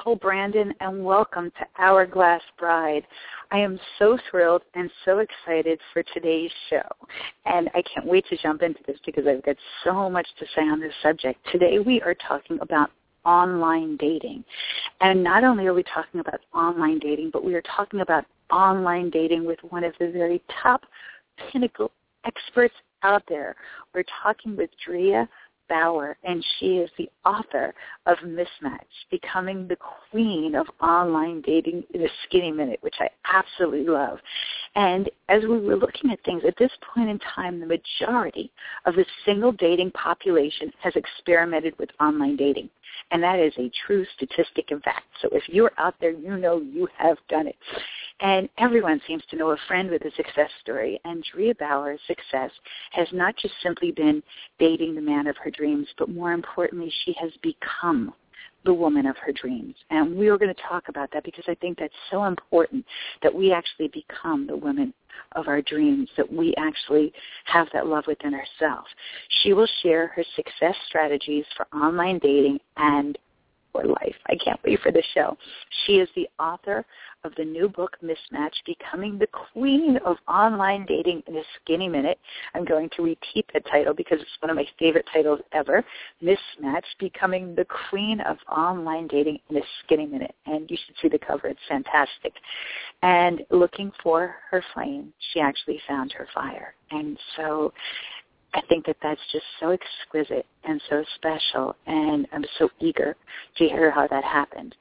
Nicole Brandon, and welcome to Hourglass Bride. I am so thrilled and so excited for today's show, and I can't wait to jump into this because I've got so much to say on this subject. Today we are talking about online dating, and not only are we talking about online dating, but we are talking about online dating with one of the very top pinnacle experts out there. We're talking with Drea Bauer, and she is the author of Mismatch, Becoming the Queen of Online Dating in a Skinny Minute, which I absolutely love. And as we were looking at things, at this point in time, the majority of the single dating population has experimented with online dating. And that is a true statistic and fact. So if you're out there, you know you have done it. And everyone seems to know a friend with a success story. And Drea Bauer's success has not just simply been dating the man of her dreams, but more importantly, she has become the woman of her dreams. And we are going to talk about that because I think that's so important, that we actually become the women of our dreams, that we actually have that love within ourselves. She will share her success strategies for online dating and for life. I can't wait for the show. She is the author of the new book, Mismatch, Becoming the Queen of Online Dating in a Skinny Minute. I'm going to repeat that title because it's one of my favorite titles ever, Mismatch, Becoming the Queen of Online Dating in a Skinny Minute. And you should see the cover. It's fantastic. And looking for her flame, she actually found her fire. And so I think that that's just so exquisite and so special, and I'm so eager to hear how that happened.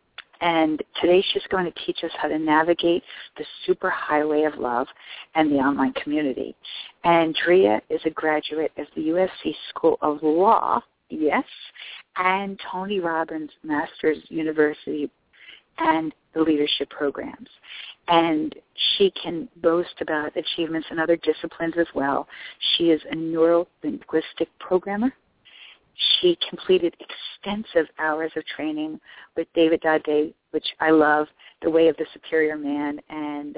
And today she's going to teach us how to navigate the superhighway of love and the online community. And Drea is a graduate of the USC School of Law, yes, and Tony Robbins Masters University and the leadership programs. And she can boast about achievements in other disciplines as well. She is a neuro-linguistic programmer. She completed extensive hours of training with David Dade, which I love, The Way of the Superior Man, and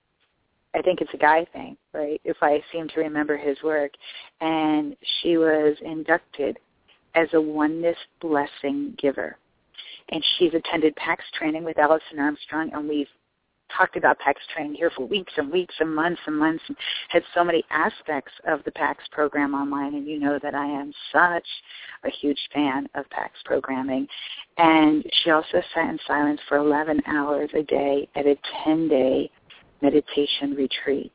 I think it's a guy thing, right, if I seem to remember his work. And she was inducted as a oneness blessing giver. And she's attended PAX training with Alison Armstrong, and we've talked about PAX training here for weeks and weeks and months, and had so many aspects of the PAX program online, and you know that I am such a huge fan of PAX programming. And she also sat in silence for 11 hours a day at a 10-day meditation retreat.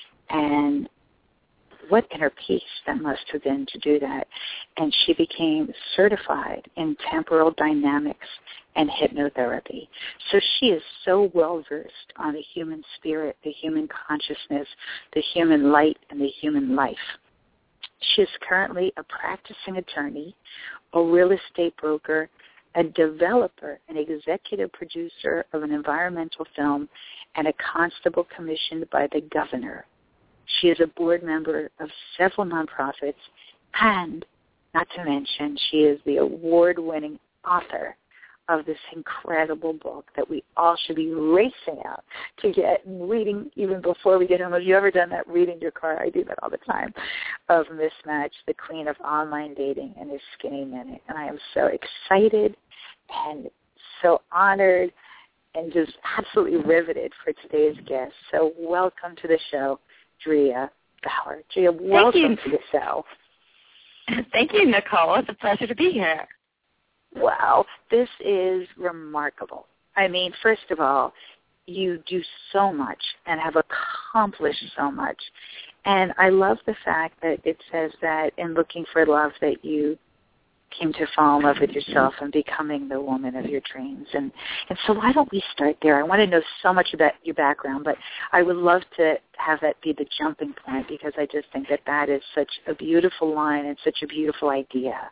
And what inner peace that must have been to do that. And she became certified in temporal dynamics and hypnotherapy. So she is so well-versed on the human spirit, the human consciousness, the human light, and the human life. She is currently a practicing attorney, a real estate broker, a developer, an executive producer of an environmental film, and a constable commissioned by the governor. She is a board member of several nonprofits, and not to mention, she is the award-winning author of this incredible book that we all should be racing out to get and reading even before we get home. Have you ever done that, reading your car? I do that all the time, of Mismatch, the Queen of Online Dating in a Skinny Minute. And I am so excited and so honored and just absolutely riveted for today's guest. So welcome to the show, Drea Bauer. Drea, welcome to the show. Thank you, Nicole. It's a pleasure to be here. Wow, this is remarkable. I mean, first of all, you do so much and have accomplished so much. And I love the fact that it says that in looking for love that you came to fall in love with yourself and becoming the woman of your dreams. And so why don't we start there? I want to know so much about your background, but I would love to have that be the jumping point because I just think that that is such a beautiful line and such a beautiful idea.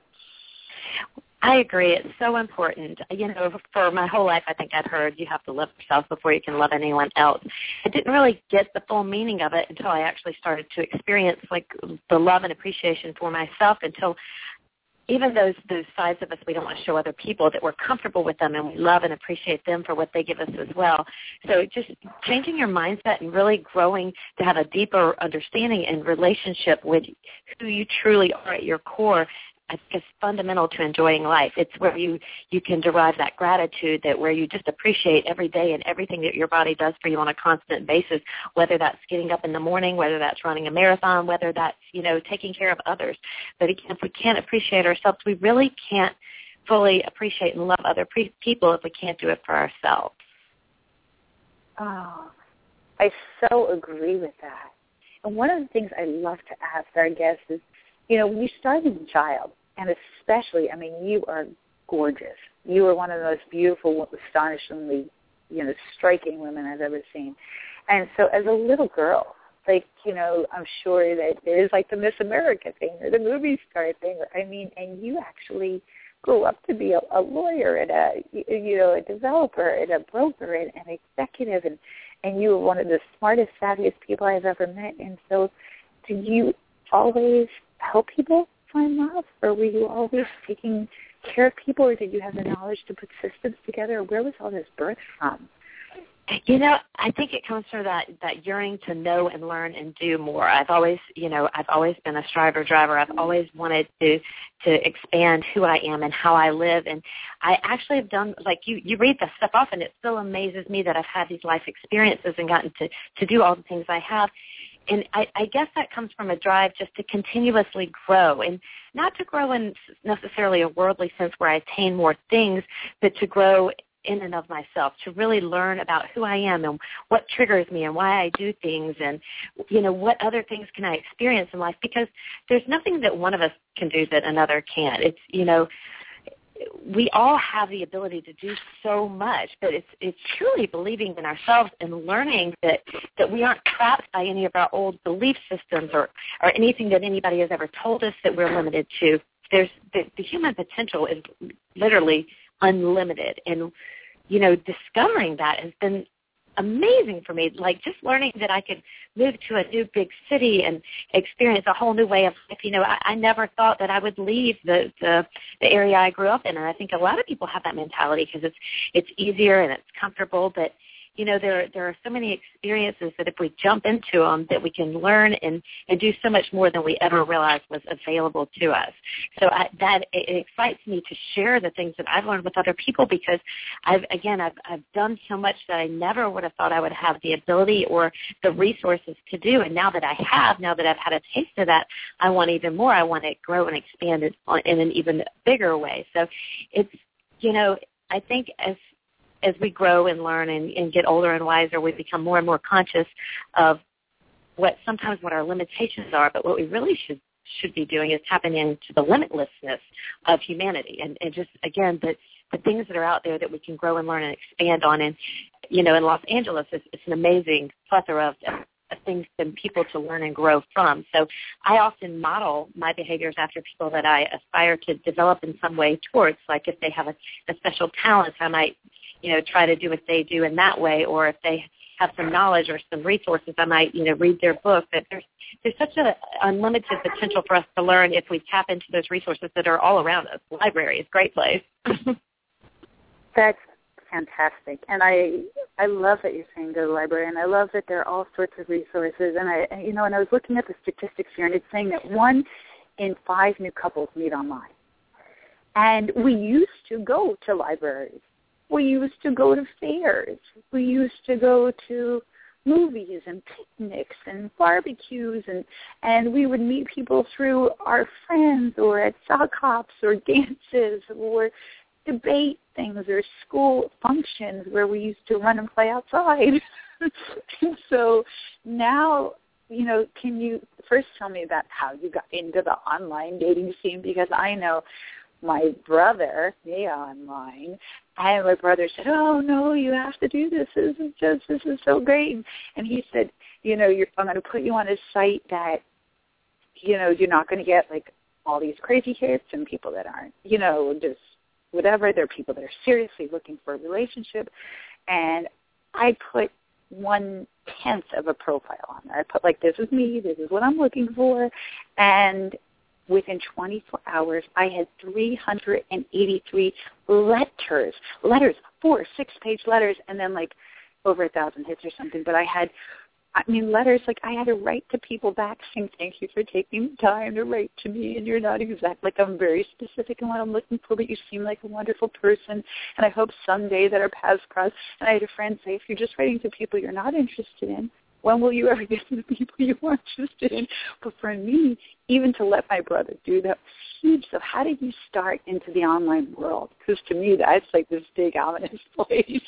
I agree. It's so important. You know, for my whole life, I think I'd heard you have to love yourself before you can love anyone else. I didn't really get the full meaning of it until I actually started to experience, like, the love and appreciation for myself, until even those sides of us we don't want to show other people, that we're comfortable with them and we love and appreciate them for what they give us as well. So just changing your mindset and really growing to have a deeper understanding and relationship with who you truly are at your core I think is fundamental to enjoying life. It's where you can derive that gratitude, that where you just appreciate every day and everything that your body does for you on a constant basis, whether that's getting up in the morning, whether that's running a marathon, whether that's, taking care of others. But again, if we can't appreciate ourselves, we really can't fully appreciate and love other people if we can't do it for ourselves. Oh, I so agree with that. And one of the things I love to ask our guests is, when you start as a child, and especially, you are gorgeous. You are one of the most beautiful, astonishingly, striking women I've ever seen. And so as a little girl, I'm sure that there is the Miss America thing or the movie star thing. And you actually grew up to be a lawyer and a developer and a broker and an executive, and you were one of the smartest, savviest people I've ever met. And so did you always help people find love, or were you always taking care of people, or did you have the knowledge to put systems together? Where was all this birth from? I think it comes from that yearning to know and learn and do more. I've always been a striver driver. I've always wanted to expand who I am and how I live. And I actually have done, you read the stuff off, and it still amazes me that I've had these life experiences and gotten to do all the things I have. And I guess that comes from a drive just to continuously grow, and not to grow in necessarily a worldly sense where I attain more things, but to grow in and of myself, to really learn about who I am and what triggers me and why I do things, and what other things can I experience in life, because there's nothing that one of us can do that another can't. It's we all have the ability to do so much, but it's truly believing in ourselves and learning that we aren't trapped by any of our old belief systems or anything that anybody has ever told us that we're limited to. There's the human potential is literally unlimited, and discovering that has been amazing for me. Just learning that I could move to a new big city and experience a whole new way of life. I never thought that I would leave the area I grew up in, and I think a lot of people have that mentality because it's easier and it's comfortable. But there are so many experiences that if we jump into them, that we can learn and do so much more than we ever realized was available to us. So it excites me to share the things that I've learned with other people, because I've done so much that I never would have thought I would have the ability or the resources to do. And now that I've had a taste of that, I want even more. I want to grow and expand it in an even bigger way. So it's, I think as we grow and learn and get older and wiser, we become more and more conscious of what our limitations are, but what we really should be doing is tapping into the limitlessness of humanity and just, again, the things that are out there that we can grow and learn and expand on. And, in Los Angeles, it's an amazing plethora of things and people to learn and grow from. So I often model my behaviors after people that I aspire to develop in some way towards, like if they have a special talent, I might try to do what they do in that way, or if they have some knowledge or some resources, I might, read their book. But there's such an unlimited potential for us to learn if we tap into those resources that are all around us. The library is a great place. That's fantastic. And I love that you're saying go to the library, and I love that there are all sorts of resources. And I was looking at the statistics here, and it's saying that 1 in 5 new couples meet online. And we used to go to libraries. We used to go to fairs. We used to go to movies and picnics and barbecues, and we would meet people through our friends or at sock hops or dances or debate things or school functions where we used to run and play outside. So now, can you first tell me about how you got into the online dating scene? Because I know my brother, online, and my brother said, "Oh no, you have to do this. This is so great." And he said, I'm going to put you on a site that, you're not going to get all these crazy hits and people that aren't, just whatever. There are people that are seriously looking for a relationship, and I put 1/10 of a profile on there. I put this is me. This is what I'm looking for, and within 24 hours, I had 383 letters, 4 6-page letters, and then over 1,000 hits or something. But I had I mean, letters, like I had to write to people back saying, thank you for taking the time to write to me, and you're not exact, like I'm very specific in what I'm looking for, but you seem like a wonderful person, and I hope someday that our paths cross. And I had a friend say, if you're just writing to people you're not interested in, when will you ever get to the people you are interested in? But for me, even to let my brother do that was huge. So how did you start into the online world? Because to me, that's like this big, ominous place.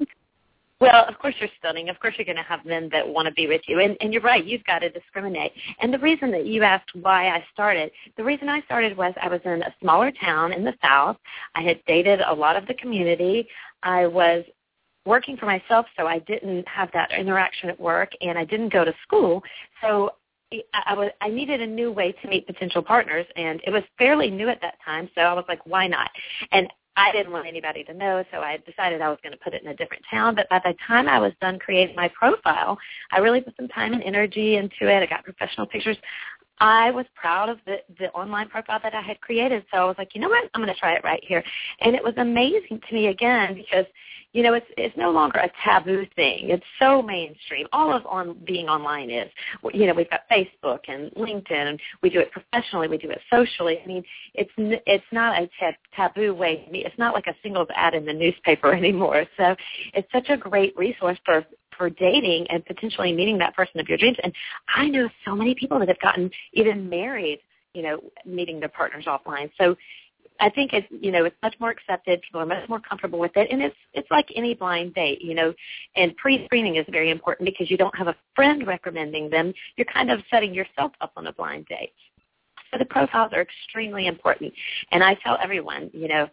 Well, of course you're stunning. Of course you're going to have men that want to be with you. And you're right, you've got to discriminate. And the reason that you asked why I started, the reason I started was I was in a smaller town in the South. I had dated a lot of the community. I was working for myself, so I didn't have that interaction at work, and I didn't go to school. So I needed a new way to meet potential partners, and it was fairly new at that time, so I was like, why not? And I didn't want anybody to know, so I decided I was going to put it in a different town. But by the time I was done creating my profile, I really put some time and energy into it. I got professional pictures. I was proud of the online profile that I had created, so I was like, you know what, I'm going to try it right here. And it was amazing to me, again, because, you know, it's no longer a taboo thing. It's so mainstream. All of being online is. You know, we've got Facebook and LinkedIn, and we do it professionally. We do it socially. I mean, it's not a taboo way. It's not like a singles ad in the newspaper anymore. So it's such a great resource for dating and potentially meeting that person of your dreams. And I know so many people that have gotten even married, you know, meeting their partners offline. So I think it's, you know, it's much more accepted. People are much more comfortable with it. And it's like any blind date, you know, and pre-screening is very important because you don't have a friend recommending them. You're kind of setting yourself up on a blind date. So the profiles are extremely important. And I tell everyone, you know,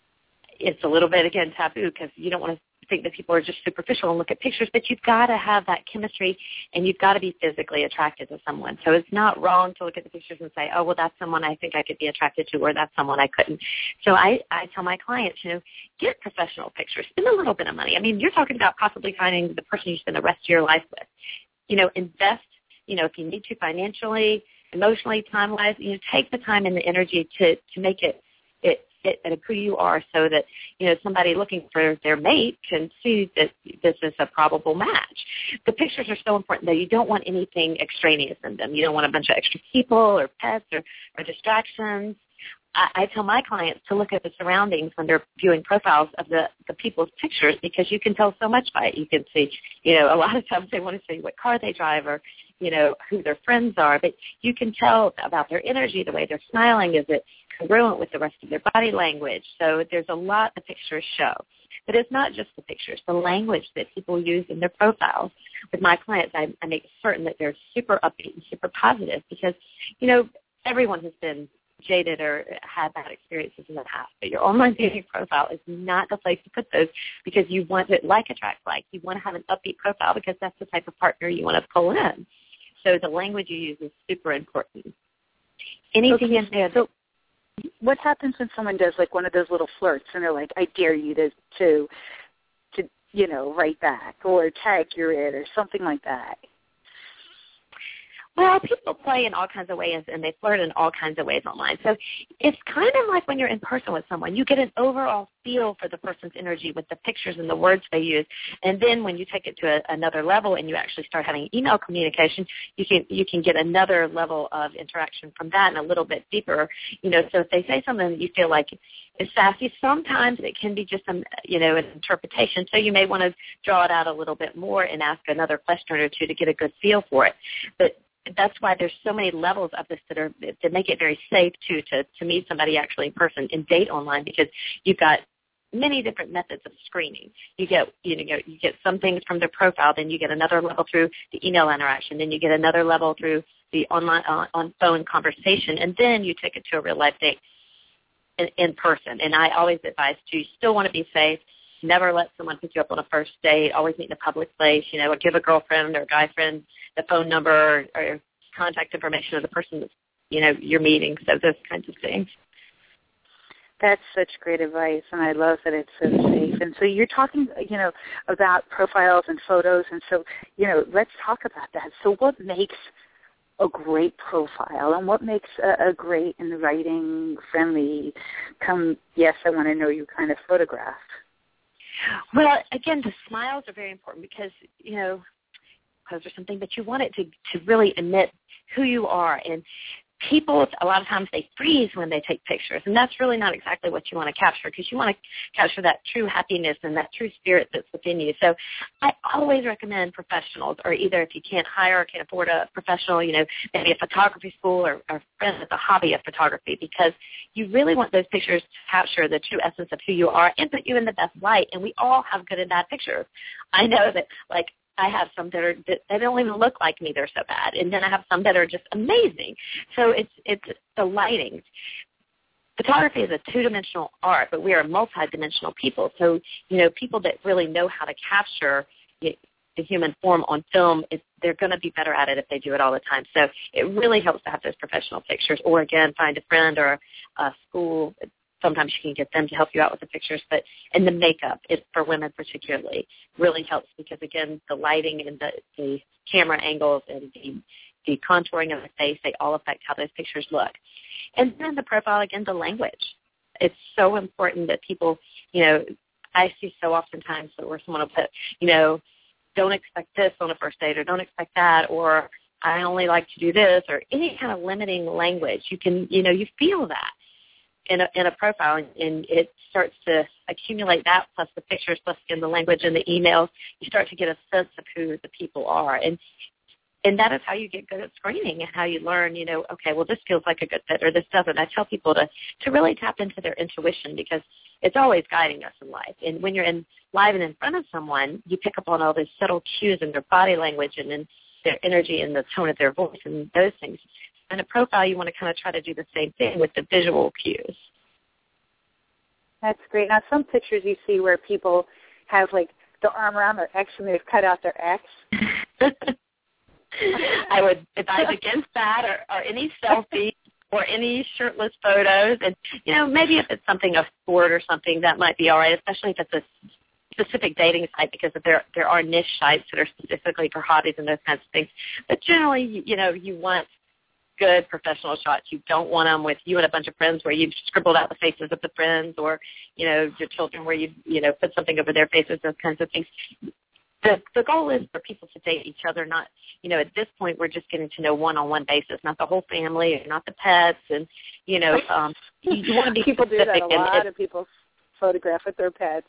it's a little bit, again, taboo because you don't want to think that people are just superficial and look at pictures, but you've got to have that chemistry and you've got to be physically attracted to someone. So it's not wrong to look at the pictures and say, oh, well, that's someone I think I could be attracted to, or that's someone I couldn't. So I tell my clients, you know, get professional pictures, spend a little bit of money. I mean, you're talking about possibly finding the person you spend the rest of your life with. You know, invest, you know, if you need to financially, emotionally, time-wise, you know, take the time and the energy to make it fit at who you are so that, you know, somebody looking for their mate can see that this is a probable match. The pictures are so important that you don't want anything extraneous in them. You don't want a bunch of extra people or pets or distractions. I tell my clients to look at the surroundings when they're viewing profiles of the people's pictures because you can tell so much by it. You can see, you know, a lot of times they want to see what car they drive or, you know, who their friends are, but you can tell about their energy, the way they're smiling. Is it congruent with the rest of their body language? So there's a lot the pictures show. But it's not just the pictures, the language that people use in their profiles. With my clients, I make certain that they're super upbeat and super positive because, you know, everyone has been jaded or had bad experiences in the past, but your online dating profile is not the place to put those because you want it like attract like. You want to have an upbeat profile because that's the type of partner you want to pull in. So the language you use is super important. Anything in there. So what happens when someone does like one of those little flirts and they're like, I dare you to you know, write back or tag you're it or something like that? Well, people play in all kinds of ways, and they flirt in all kinds of ways online. So it's kind of like when you're in person with someone. You get an overall feel for the person's energy with the pictures and the words they use. And then when you take it to another level and you actually start having email communication, you can get another level of interaction from that and a little bit deeper. You know, so if they say something that you feel like is sassy, sometimes it can be just an interpretation. So you may want to draw it out a little bit more and ask another question or two to get a good feel for it. But that's why there's so many levels of this that make it very safe to meet somebody actually in person and date online because you've got many different methods of screening. You get some things from their profile, then you get another level through the email interaction, then you get another level through the online on phone conversation, and then you take it to a real life date in person. And I always advise you still want to be safe. Never let someone pick you up on a first date. Always meet in a public place. You know, or give a girlfriend or a guy friend the phone number or contact information of the person that, you know, you're meeting. So those kinds of things. That's such great advice, and I love that it's so safe. And so you're talking, you know, about profiles and photos, and so, you know, let's talk about that. So what makes a great profile, and what makes a great and writing friendly yes, I want to know you kind of photograph? Well, again, the smiles are very important because, you know, pose or something, but you want it to really emit who you are. And people, a lot of times, they freeze when they take pictures, and that's really not exactly what you want to capture, because you want to capture that true happiness and that true spirit that's within you. So I always recommend professionals, or either if you can't hire or can't afford a professional, maybe a photography school or a friend with a hobby of photography, because you really want those pictures to capture the true essence of who you are and put you in the best light. And we all have good and bad pictures. I know that, I have some that they don't even look like me. They're so bad. And then I have some that are just amazing. So it's the lighting. Photography is a two-dimensional art, but we are multi-dimensional people. So, people that really know how to capture the human form on film, they're going to be better at it if they do it all the time. So it really helps to have those professional pictures, or, again, find a friend or a school. Sometimes you can get them to help you out with the pictures, and the makeup, for women particularly, really helps, because, again, the lighting and the camera angles and the contouring of the face, they all affect how those pictures look. And then the profile, again, the language. It's so important that people, I see so oftentimes where someone will put, don't expect this on a first date, or don't expect that, or I only like to do this, or any kind of limiting language. You can, you feel that in a profile, and it starts to accumulate that, plus the pictures, plus in the language and the emails. You start to get a sense of who the people are, and that is how you get good at screening, and how you learn, okay, well, this feels like a good fit, or this doesn't. I tell people to really tap into their intuition, because it's always guiding us in life. And when you're live and in front of someone, you pick up on all those subtle cues in their body language and in their energy and the tone of their voice and those things. In a profile, you want to kind of try to do the same thing with the visual cues. That's great. Now, some pictures you see where people have, the arm around their X and they've cut out their X. I would advise against that, or any selfies or any shirtless photos. And, maybe if it's something of sport or something, that might be all right, especially if it's a specific dating site, because there are niche sites that are specifically for hobbies and those kinds of things. But generally, you want good professional shots. You don't want them with you and a bunch of friends where you've scribbled out the faces of the friends, or, your children where you put something over their faces, those kinds of things. The goal is for people to date each other, not, at this point we're just getting to know one-on-one basis, not the whole family, or not the pets, and, you want to be people specific. Do that a lot of people photograph with their pets.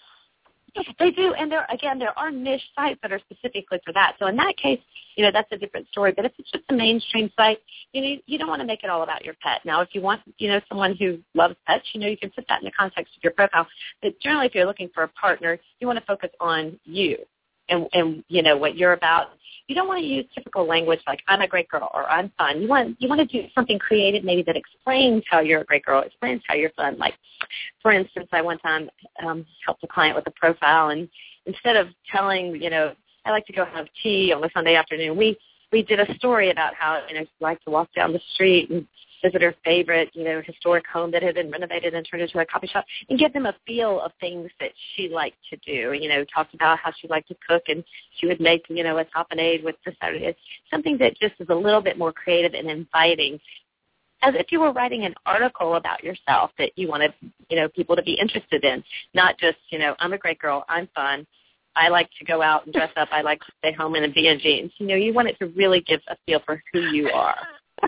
They do, and there are niche sites that are specifically for that. So in that case, that's a different story. But if it's just a mainstream site, you don't want to make it all about your pet. Now, if you want, someone who loves pets, you can put that in the context of your profile. But generally, if you're looking for a partner, you want to focus on you and what you're about. You don't want to use typical language like "I'm a great girl" or "I'm fun." You want to do something creative, maybe that explains how you're a great girl, explains how you're fun. Like, for instance, I one time helped a client with a profile, and instead of telling, I like to go have tea on a Sunday afternoon, we did a story about how she liked to walk down the street and visit her favorite, historic home that had been renovated and turned into a coffee shop, and give them a feel of things that she liked to do. Talked about how she liked to cook, and she would make, a tapenade with the Saturday. Something that just is a little bit more creative and inviting, as if you were writing an article about yourself that you wanted, people to be interested in, not just, I'm a great girl, I'm fun, I like to go out and dress up, I like to stay home and be in jeans. You want it to really give a feel for who you are.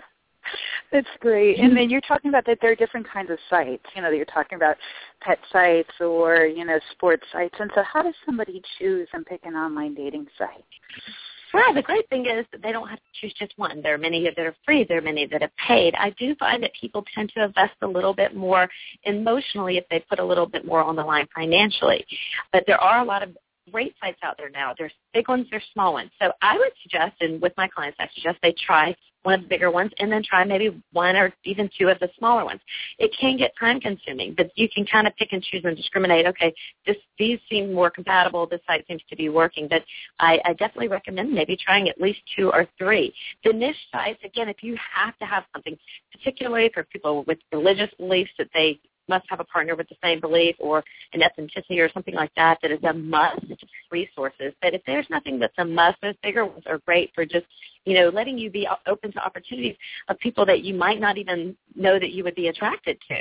That's great. And then you're talking about that there are different kinds of sites, that you're talking about pet sites or, sports sites. And so how does somebody choose and pick an online dating site? Well, the great thing is that they don't have to choose just one. There are many that are free. There are many that are paid. I do find that people tend to invest a little bit more emotionally if they put a little bit more on the line financially. But there are a lot of great sites out there now. There's big ones, there's small ones. So I would suggest, and with my clients, I suggest they try one of the bigger ones and then try maybe one or even two of the smaller ones. It can get time consuming, but you can kind of pick and choose and discriminate. Okay, these seem more compatible. This site seems to be working. But I definitely recommend maybe trying at least 2 or 3. The niche sites, again, if you have to have something, particularly for people with religious beliefs that they must have a partner with the same belief, or an ethnicity or something like that, that is a must resources. But if there's nothing that's a must, those bigger ones are great for just, letting you be open to opportunities of people that you might not even know that you would be attracted to.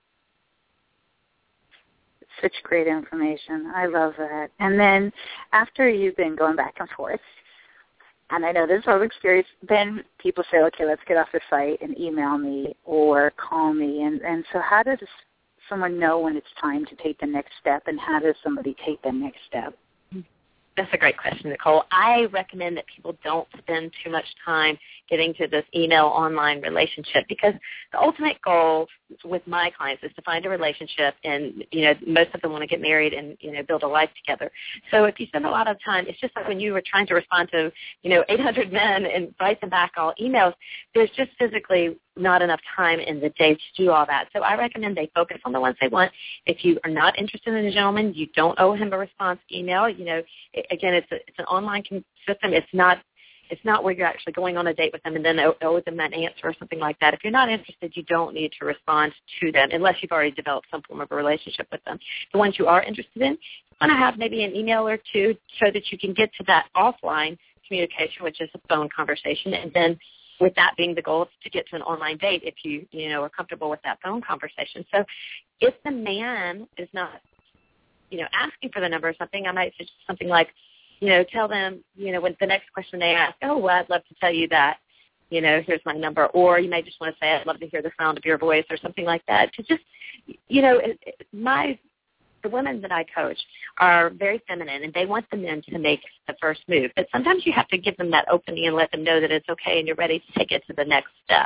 Such great information. I love that. And then after you've been going back and forth, and I know this is all experience, then people say, okay, let's get off the site and email me or call me. And so how does someone know when it's time to take the next step, and how does somebody take the next step? That's a great question, Nicole. I recommend that people don't spend too much time getting to this email online relationship, because the ultimate goal with my clients is to find a relationship, and, most of them want to get married and, build a life together. So if you spend a lot of time, it's just like when you were trying to respond to, 800 men and write them back all emails, there's just physically not enough time in the day to do all that. So I recommend they focus on the ones they want. If you are not interested in a gentleman, you don't owe him a response email. Again, it's an online system. It's not where you're actually going on a date with them and then owe them an answer or something like that. If you're not interested, you don't need to respond to them unless you've already developed some form of a relationship with them. The ones you are interested in, you want to have maybe an email or two so that you can get to that offline communication, which is a phone conversation, and then with that being the goal, to get to an online date if you are comfortable with that phone conversation. So if the man is not, asking for the number or something, I might suggest something like, tell them, when the next question they ask, oh, well, I'd love to tell you that, here's my number. Or you may just want to say, I'd love to hear the sound of your voice or something like that. To just, the women that I coach are very feminine, and they want the men to make the first move. But sometimes you have to give them that opening and let them know that it's okay and you're ready to take it to the next step.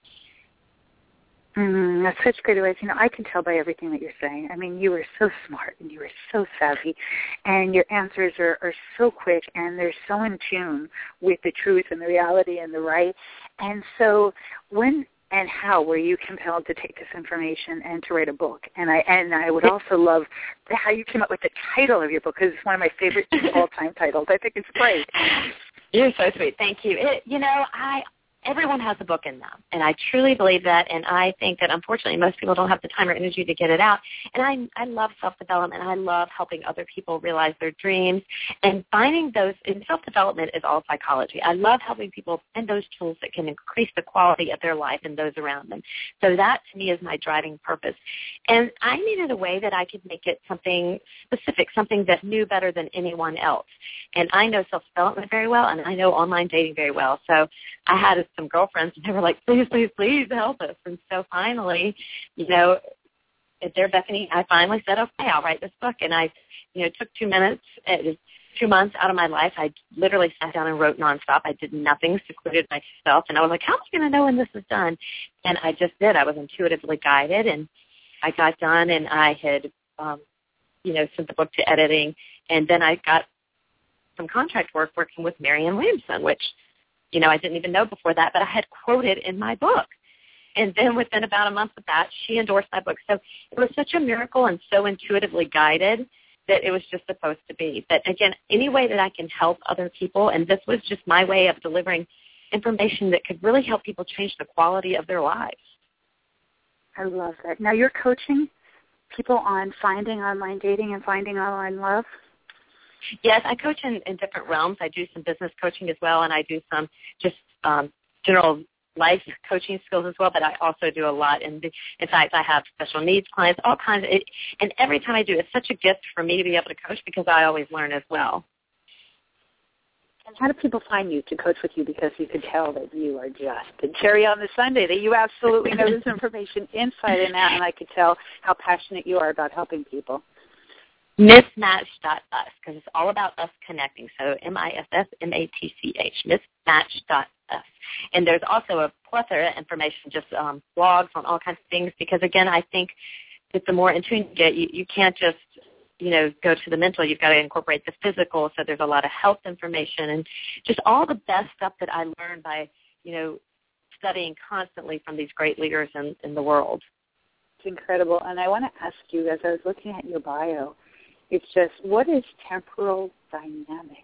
That's such great advice. I can tell by everything that you're saying. I mean, you are so smart and you are so savvy, and your answers are so quick, and they're so in tune with the truth and the reality and the right. And so when and how were you compelled to take this information and to write a book? And I would also love how you came up with the title of your book, because it's one of my favorite all-time titles. I think it's great. You're so sweet. Thank you. Everyone has a book in them, and I truly believe that, and I think that unfortunately most people don't have the time or energy to get it out. And I love self-development. I love helping other people realize their dreams, and finding those, and self-development is all psychology. I love helping people find those tools that can increase the quality of their life and those around them. So that, to me, is my driving purpose. And I needed a way that I could make it something specific, something that knew better than anyone else. And I know self-development very well, and I know online dating very well. So I had some girlfriends, and they were like, please, please, please help us. And so finally, at their beckoning, I finally said, okay, I'll write this book. And I, took 2 minutes, 2 months out of my life. I literally sat down and wrote nonstop. I did nothing, secluded myself. And I was like, how am I going to know when this is done? And I just did. I was intuitively guided, and I got done, and I had, sent the book to editing. And then I got some contract work working with Marianne Williamson, which, I didn't even know before that, but I had quoted in my book. And then within about a month of that, she endorsed my book. So it was such a miracle and so intuitively guided that it was just supposed to be. But again, any way that I can help other people, and this was just my way of delivering information that could really help people change the quality of their lives. I love that. Now you're coaching people on finding online dating and finding online love? Yes, I coach in different realms. I do some business coaching as well, and I do some just general life coaching skills as well, but I also do a lot. In fact, I have special needs clients, all kinds of it. And every time I do, it's such a gift for me to be able to coach, because I always learn as well. And how do people find you to coach with you? Because you can tell that you are just the cherry on the sundae, that you absolutely know this information inside and out, and I could tell how passionate you are about helping people. Mismatch.us, because it's all about us connecting. So MISSMATCH, mismatch.us. And there's also a plethora of information, just blogs on all kinds of things, because, again, I think that the more in tune you get, you can't just, go to the mental. You've got to incorporate the physical. So there's a lot of health information and just all the best stuff that I learned by, studying constantly from these great leaders in the world. It's incredible. And I want to ask you, as I was looking at your bio, it's just, what is temporal dynamics?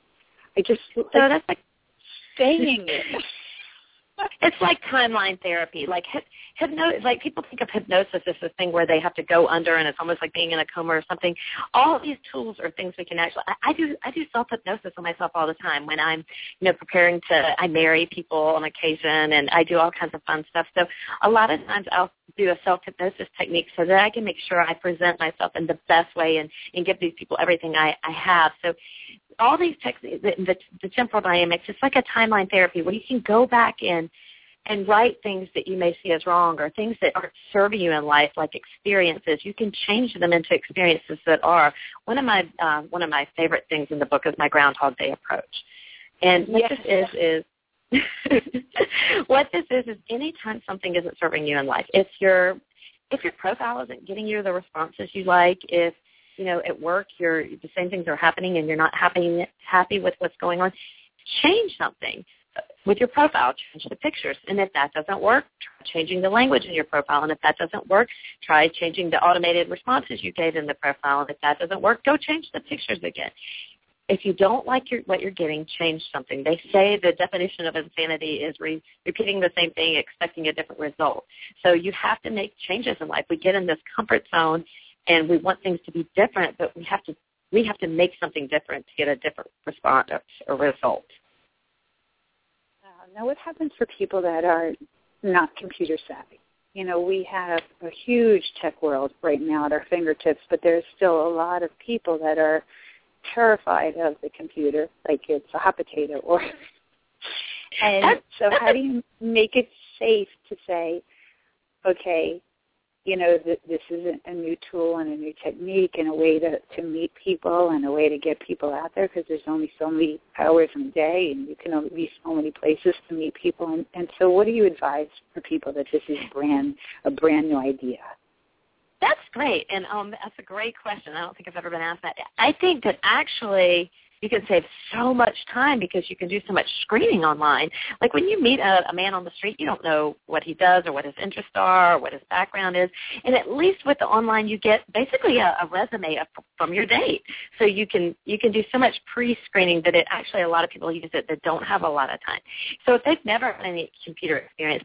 So that's like saying it. It's like timeline therapy. Like like people think of hypnosis as this thing where they have to go under, and it's almost like being in a coma or something. All of these tools are things we can actually. I do self-hypnosis on myself all the time when I'm, preparing I marry people on occasion, and I do all kinds of fun stuff. So a lot of times I'll do a self-hypnosis technique so that I can make sure I present myself in the best way and give these people everything I have. So all these techniques, the temporal dynamics, it's like a timeline therapy where you can go back in and write things that you may see as wrong or things that aren't serving you in life, like experiences. You can change them into experiences that are. One of my favorite things in the book is my Groundhog Day approach. And what this is what this is anytime something isn't serving you in life, if your profile isn't getting you the responses you like, if at work the same things are happening and you're not happy with what's going on, change something with your profile, change the pictures. And if that doesn't work, try changing the language in your profile. And if that doesn't work, try changing the automated responses you gave in the profile. And if that doesn't work, go change the pictures again. If you don't like what you're getting, change something. They say the definition of insanity is repeating the same thing, expecting a different result. So you have to make changes in life. We get in this comfort zone, and we want things to be different, but we have to make something different to get a different response or result. Now, what happens for people that are not computer savvy? We have a huge tech world right now at our fingertips, but there's still a lot of people that are terrified of the computer, like it's a hot potato. And so how do you make it safe to say, okay, this is a new tool and a new technique and a way to meet people and a way to get people out there, because there's only so many hours in a day and you can only be so many places to meet people. And so what do you advise for people that this is a brand new idea? That's great, and that's a great question. I don't think I've ever been asked that. I think that actually you can save so much time because you can do so much screening online. Like when you meet a man on the street, you don't know what he does or what his interests are or what his background is. And at least with the online, you get basically a resume from your date. So you can do so much pre-screening that a lot of people use it that don't have a lot of time. So if they've never had any computer experience,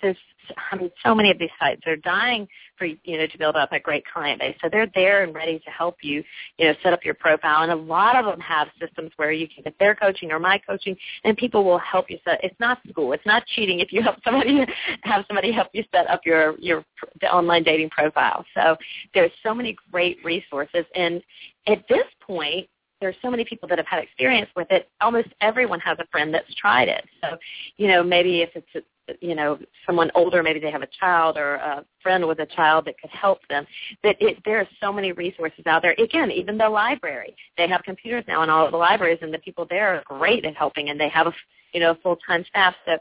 so many of these sites are dying for to build up a great client base. So they're there and ready to help you, set up your profile. And a lot of them have systems where you can get their coaching or my coaching, and people will help you set. It's not school. It's not cheating if you have somebody help you set up the online dating profile. So there's so many great resources. And at this point, there's so many people that have had experience with it. Almost everyone has a friend that's tried it. So, maybe if it's someone older, maybe they have a child or a friend with a child that could help them. There are so many resources out there. Again, even the library, they have computers now in all of the libraries, and the people there are great at helping, and they have a full-time staff. So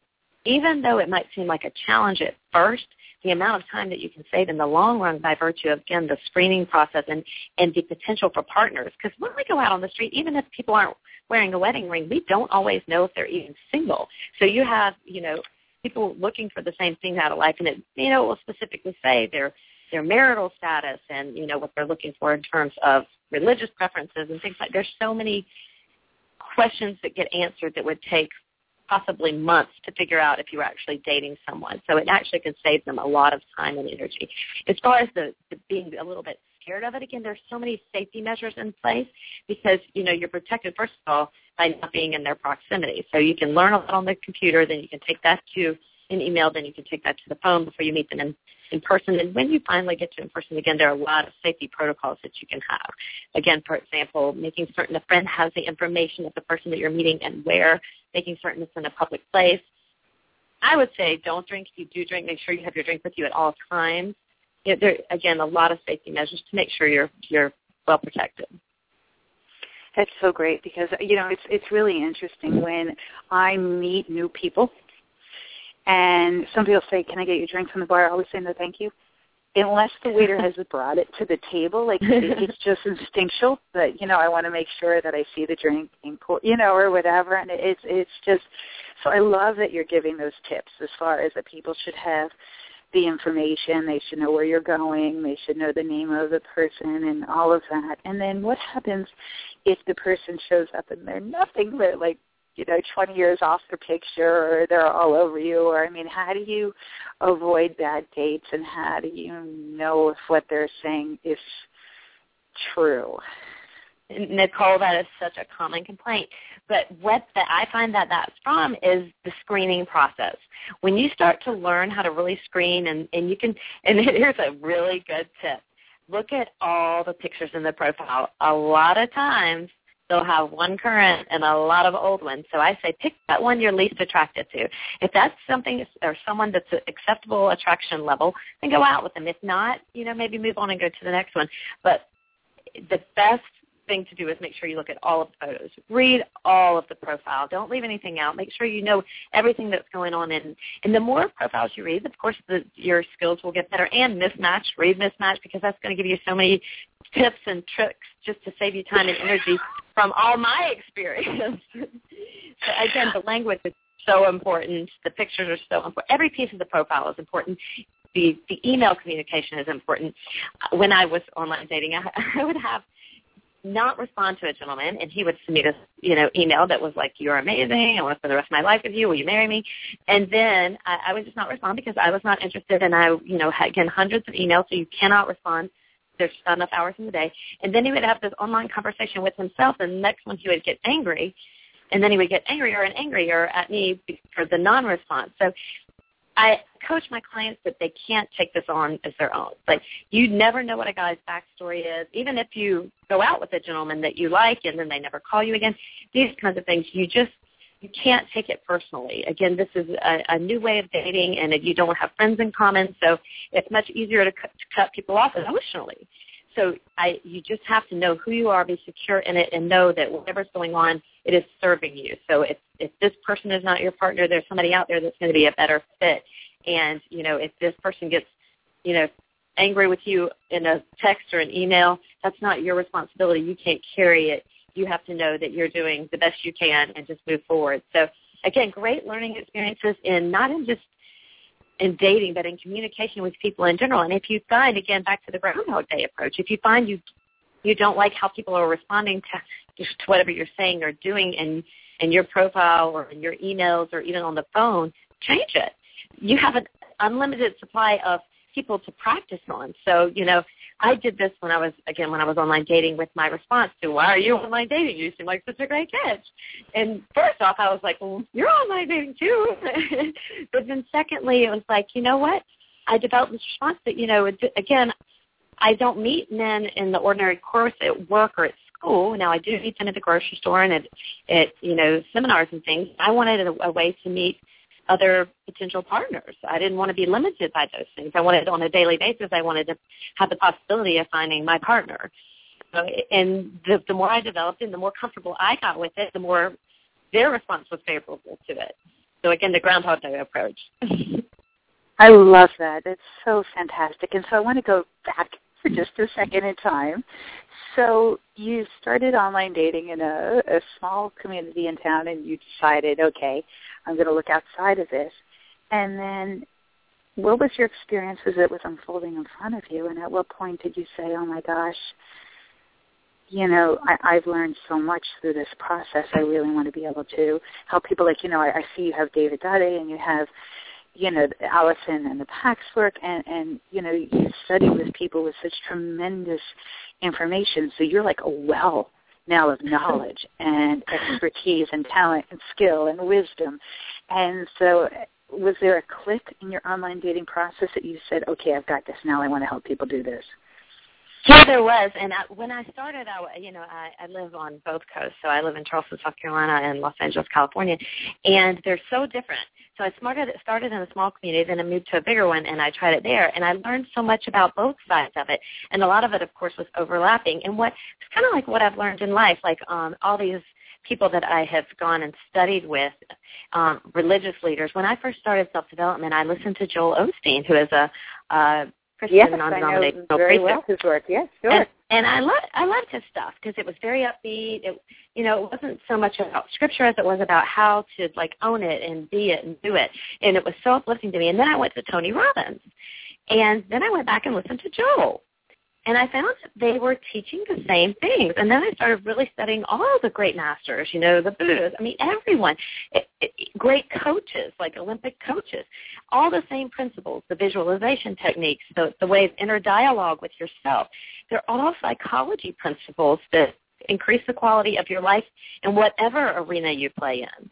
even though it might seem like a challenge at first, the amount of time that you can save in the long run by virtue of, again, the screening process and the potential for partners. Because when we go out on the street, even if people aren't wearing a wedding ring, we don't always know if they're even single. So you have, people looking for the same thing out of life, and it, will specifically say their marital status and, what they're looking for in terms of religious preferences and things like that. There's so many questions that get answered that would take possibly months to figure out if you were actually dating someone. So it actually can save them a lot of time and energy. As far as the being a little bit scared of it, again, there's so many safety measures in place because, you're protected, first of all, by not being in their proximity. So you can learn a lot on the computer, then you can take that to an email, then you can take that to the phone before you meet them in person. And when you finally get to in person, again, there are a lot of safety protocols that you can have. Again, for example, making certain the friend has the information of the person that you're meeting and where, making certain it's in a public place. I would say don't drink. If you do drink, make sure you have your drink with you at all times. There, again, a lot of safety measures to make sure you're well protected. That's so great because, it's really interesting when I meet new people and some people say, can I get you a drink from the bar? I always say, no, thank you. Unless the waiter has brought it to the table, like it's just instinctual that, I want to make sure that I see the drink, or whatever. And it's just, so I love that you're giving those tips as far as that people should have the information, they should know where you're going, they should know the name of the person and all of that. And then what happens if the person shows up and they're nothing but 20 years off their picture or they're all over you? Or, how do you avoid bad dates and how do you know if what they're saying is true? Nicole, that is such a common complaint. But what I find that's from is the screening process. When you start to learn how to really screen, and you can, and here's a really good tip. Look at all the pictures in the profile. A lot of times they'll have one current and a lot of old ones. So I say pick that one you're least attracted to. If that's something or someone that's an acceptable attraction level, then go out with them. If not, maybe move on and go to the next one. But the best thing to do is make sure you look at all of the photos. Read all of the profile. Don't leave anything out. Make sure you know everything that's going on. And the more profiles you read, of course, your skills will get better. And mismatch. Read mismatch, because that's going to give you so many tips and tricks just to save you time and energy from all my experience. So again, the language is so important. The pictures are so important. Every piece of the profile is important. The email communication is important. When I was online dating, I would have not respond to a gentleman, and he would send me this, email that was like, "You're amazing. I want to spend the rest of my life with you. Will you marry me?" And then I would just not respond because I was not interested, and I, again, hundreds of emails, so you cannot respond. There's not enough hours in the day. And then he would have this online conversation with himself, and the next one he would get angry, and then he would get angrier and angrier at me for the non-response. So I coach my clients that they can't take this on as their own. Like, you never know what a guy's backstory is. Even if you go out with a gentleman that you like and then they never call you again, these kinds of things, you can't take it personally. Again, this is a new way of dating, and you don't have friends in common, so it's much easier to cut people off emotionally. So you just have to know who you are, be secure in it, and know that whatever's going on, it is serving you. So if this person is not your partner, there's somebody out there that's going to be a better fit. And, if this person gets, angry with you in a text or an email, that's not your responsibility. You can't carry it. You have to know that you're doing the best you can and just move forward. So, again, great learning experiences not just in dating, but in communication with people in general. And if you find, again, back to the Groundhog Day approach, if you find you don't like how people are responding to whatever you're saying or doing in your profile or in your emails or even on the phone, change it. You have an unlimited supply of people to practice on. So, I did this when I was online dating with my response to, "Why are you online dating? You seem like such a great catch." And first off, I was like, "Well, you're online dating too." But then secondly, it was like, you know what? I developed this response that, again, I don't meet men in the ordinary course at work or at school. Now, I do meet them at the grocery store and at seminars and things. I wanted a way to meet other potential partners. I didn't want to be limited by those things. I wanted, on a daily basis, I wanted to have the possibility of finding my partner. And the more I developed and the more comfortable I got with it, the more their response was favorable to it. So, again, the Groundhog Day approach. I love that. It's so fantastic. And so I want to go back for just a second in time. So you started online dating in a small community in town, and you decided, okay, I'm going to look outside of this. And then what was your experience as it was unfolding in front of you? And at what point did you say, oh, my gosh, I've learned so much through this process. I really want to be able to help people. Like, I see you have David Dade and you have, Allison and the PAX work, and you study with people with such tremendous information. So you're like a well now of knowledge and expertise and talent and skill and wisdom. And so was there a click in your online dating process that you said, okay, I've got this now, I want to help people do this? Yeah, there was. And when I started, I live on both coasts. So I live in Charleston, South Carolina, and Los Angeles, California. And they're so different. So I started in a small community, then I moved to a bigger one, and I tried it there. And I learned so much about both sides of it. And a lot of it, of course, was overlapping. And it's kind of like what I've learned in life, like all these people that I have gone and studied with, religious leaders. When I first started self-development, I listened to Joel Osteen, who is a Christian non-denominational very preacher. Well his work. Yes, sure. And I loved his stuff because it was very upbeat. It wasn't so much about scripture as it was about how to own it and be it and do it. And it was so uplifting to me. And then I went to Tony Robbins, and then I went back and listened to Joel. And I found that they were teaching the same things. And then I started really studying all the great masters, the Buddhas. I mean, everyone, great coaches, like Olympic coaches, all the same principles, the visualization techniques, the way of inner dialogue with yourself. They're all psychology principles that increase the quality of your life in whatever arena you play in.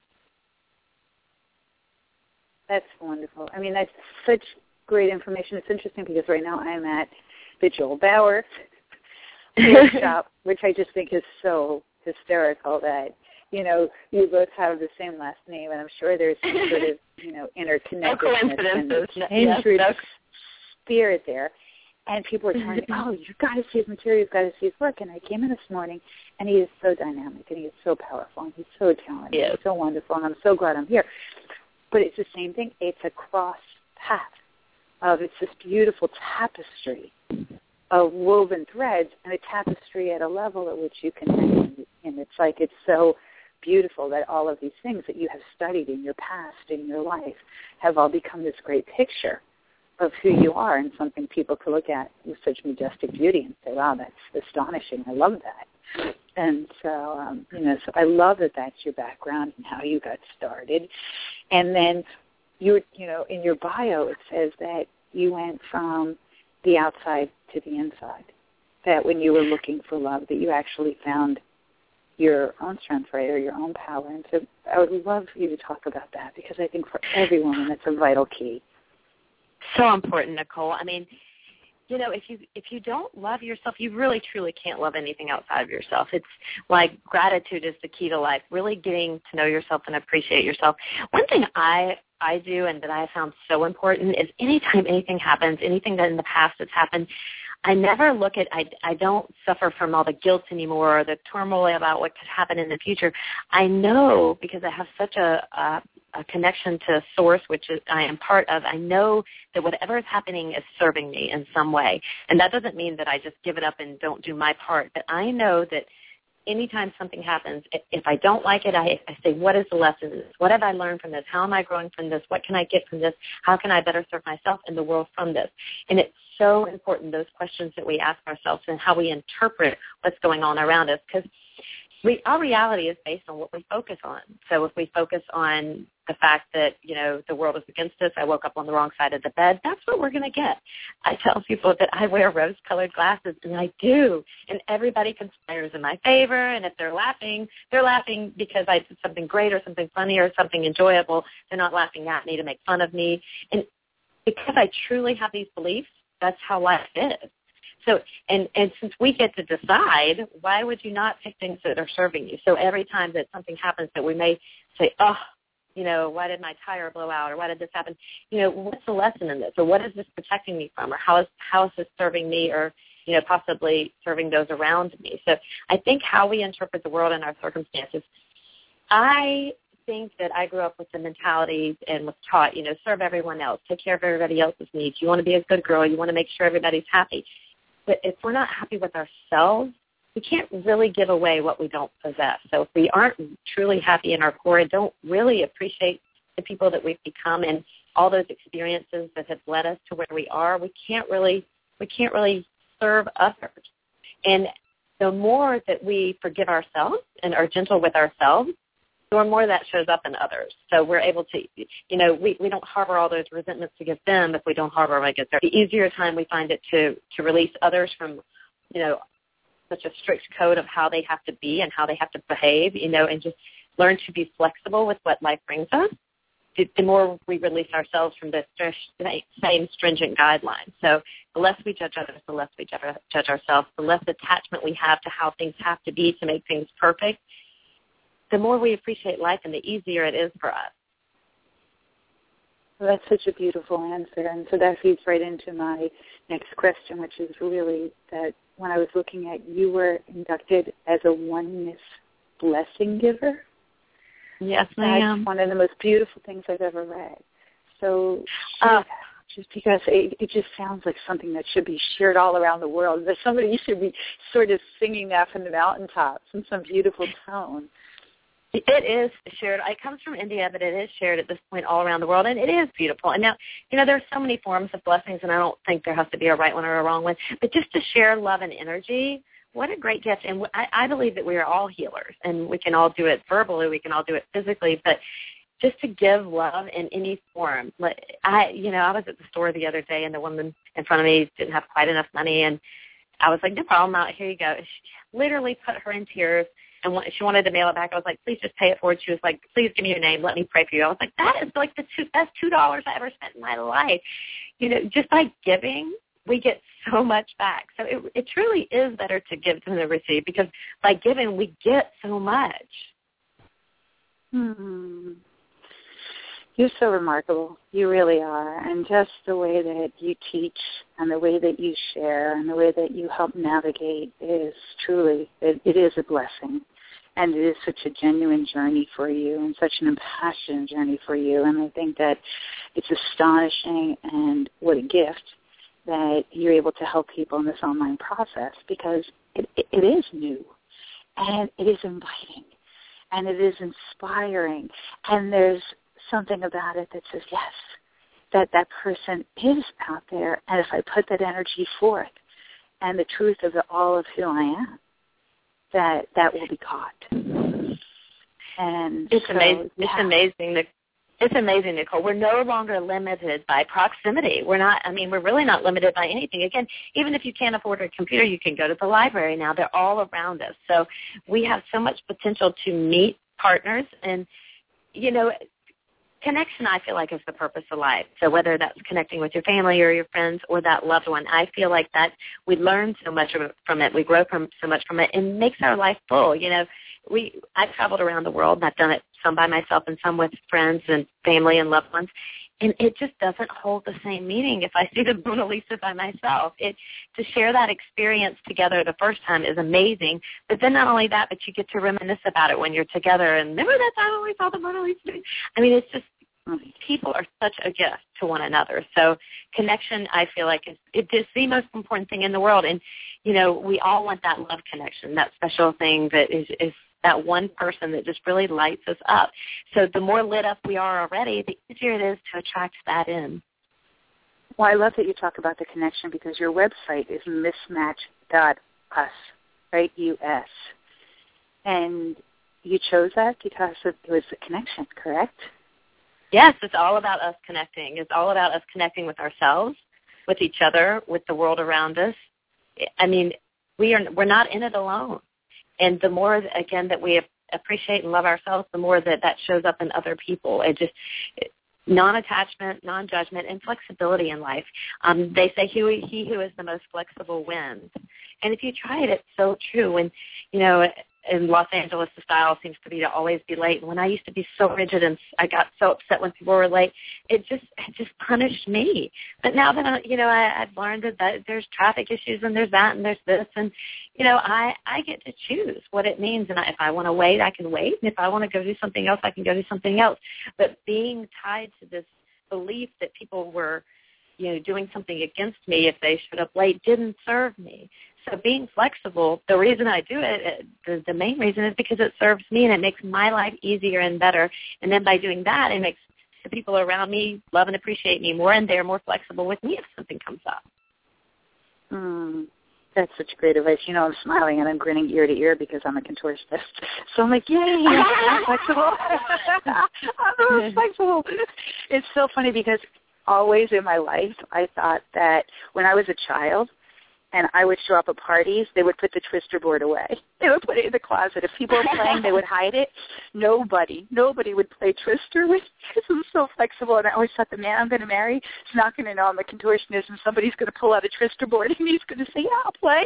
That's wonderful. I mean, that's such great information. It's interesting because right now I'm at the Joel Bauer workshop, which I just think is so hysterical that, you both have the same last name, and I'm sure there's some sort of, interconnectedness and kindred spirit there. And people are telling me, oh, you've got to see his material, you've got to see his work. And I came in this morning, and he is so dynamic, and he is so powerful, and he's so talented, and so wonderful, and I'm so glad I'm here. But it's the same thing. It's a cross path it's this beautiful tapestry of woven threads, and a tapestry at a level at which you can hang. And it's like it's so beautiful that all of these things that you have studied in your past, in your life, have all become this great picture of who you are, and something people could look at with such majestic beauty and say, wow, that's astonishing. I love that. And so, so I love that that's your background and how you got started. And then in your bio, it says that you went from the outside to the inside, that when you were looking for love, that you actually found your own strength, right, or your own power. And so I would love for you to talk about that, because I think for every woman that's a vital key. So important, Nicole. I mean, if you don't love yourself, you really, truly can't love anything outside of yourself. It's like gratitude is the key to life, really getting to know yourself and appreciate yourself. One thing I do and that I have found so important is anytime anything happens, anything that in the past has happened, I never look at, I don't suffer from all the guilt anymore or the turmoil about what could happen in the future. I know, because I have such a connection to source, which I am part of, I know that whatever is happening is serving me in some way. And that doesn't mean that I just give it up and don't do my part. But I know that anytime something happens, if I don't like it, I say, what is the lesson in this? What have I learned from this? How am I growing from this? What can I get from this? How can I better serve myself and the world from this? And it's so important, those questions that we ask ourselves and how we interpret what's going on around us, because our reality is based on what we focus on. So if we focus on the fact that, the world is against us, I woke up on the wrong side of the bed, that's what we're going to get. I tell people that I wear rose-colored glasses, and I do, and everybody conspires in my favor, and if they're laughing because I did something great or something funny or something enjoyable. They're not laughing at me to make fun of me. And because I truly have these beliefs, that's how life is. So, and since we get to decide, why would you not pick things that are serving you? So every time that something happens that we may say, why did my tire blow out, or why did this happen? What's the lesson in this, or what is this protecting me from, or how is this serving me, or possibly serving those around me? So I think how we interpret the world and our circumstances. I think that I grew up with the mentality and was taught, serve everyone else, take care of everybody else's needs. You want to be a good girl. You want to make sure everybody's happy. But if we're not happy with ourselves, we can't really give away what we don't possess. So if we aren't truly happy in our core and don't really appreciate the people that we've become and all those experiences that have led us to where we are, we can't really serve others. And the more that we forgive ourselves and are gentle with ourselves, the more that shows up in others. So we're able to, we don't harbor all those resentments against them if we don't harbor them against them. The easier time we find it to release others from, such a strict code of how they have to be and how they have to behave, and just learn to be flexible with what life brings us, the more we release ourselves from the same stringent guidelines. So the less we judge others, the less we judge ourselves, the less attachment we have to how things have to be to make things perfect, the more we appreciate life and the easier it is for us. Well, that's such a beautiful answer. And so that feeds right into my next question, which is really that when I was looking at, you were inducted as a oneness blessing giver. Yes, I am. That's one of the most beautiful things I've ever read. So just because it just sounds like something that should be shared all around the world. That somebody should be sort of singing that from the mountaintops in some beautiful tone. It is shared. It comes from India, but it is shared at this point all around the world, and it is beautiful. And now, there's so many forms of blessings, and I don't think there has to be a right one or a wrong one. But just to share love and energy, what a great gift. And I believe that we are all healers, and we can all do it verbally, we can all do it physically, but just to give love in any form. I was at the store the other day, and the woman in front of me didn't have quite enough money, and I was like, no problem, here you go. She literally put her in tears. And when she wanted to mail it back, I was like, please just pay it forward. She was like, please give me your name. Let me pray for you. I was like, that is like the best $2 I ever spent in my life. Just by giving, we get so much back. So it truly is better to give than to receive, because by giving, we get so much. Mm-hmm. You're so remarkable. You really are. And just the way that you teach and the way that you share and the way that you help navigate is truly, it is a blessing. And it is such a genuine journey for you and such an impassioned journey for you. And I think that it's astonishing, and what a gift that you're able to help people in this online process, because it is new and it is inviting and it is inspiring. And there's something about it that says, yes, that person is out there, and if I put that energy forth and the truth of all of who I am, that will be caught. And it's so, amazing. Yeah. It's amazing. It's amazing, Nicole. We're no longer limited by proximity. We're really not limited by anything. Again, even if you can't afford a computer, you can go to the library now. They're all around us. So we have so much potential to meet partners. And, connection, I feel like, is the purpose of life. So whether that's connecting with your family or your friends or that loved one, I feel like that we learn so much from it. We grow so much from it, and makes our life full. I've traveled around the world, and I've done it some by myself and some with friends and family and loved ones, and it just doesn't hold the same meaning if I see the Mona Lisa by myself. To share that experience together the first time is amazing, but then not only that, but you get to reminisce about it when you're together, and remember that time when we saw the Mona Lisa? It's just, people are such a gift to one another. So connection, I feel like, is the most important thing in the world. And, we all want that love connection, that special thing that is that one person that just really lights us up. So the more lit up we are already, the easier it is to attract that in. Well, I love that you talk about the connection, because your website is mismatch.us, right, US. And you chose that because it was a connection, correct? Yes, it's all about us connecting. It's all about us connecting with ourselves, with each other, with the world around us. We're not in it alone. And the more, again, that we appreciate and love ourselves, the more that shows up in other people. Non-attachment, non-judgment, and flexibility in life. They say he who is the most flexible wins. And if you try it, it's so true. And, in Los Angeles, the style seems to be to always be late. And when I used to be so rigid and I got so upset when people were late, it just punished me. But now that I've learned that there's traffic issues and there's that and there's this, and I get to choose what it means. And if I want to wait, I can wait. And if I want to go do something else, I can go do something else. But being tied to this belief that people were, doing something against me if they showed up late didn't serve me. So being flexible, the reason I do it, the main reason is because it serves me and it makes my life easier and better. And then by doing that, it makes the people around me love and appreciate me more, and they're more flexible with me if something comes up. That's such great advice. I'm smiling and I'm grinning ear to ear because I'm a contortionist. So I'm like, yay, I'm flexible. I'm flexible. It's so funny because always in my life I thought that when I was a child, and I would show up at parties, they would put the twister board away. They would put it in the closet. If people were playing, they would hide it. Nobody would play twister with me because I'm so flexible. And I always thought the man I'm going to marry is not going to know I'm a contortionist, and somebody's going to pull out a twister board and he's going to say, yeah, I'll play.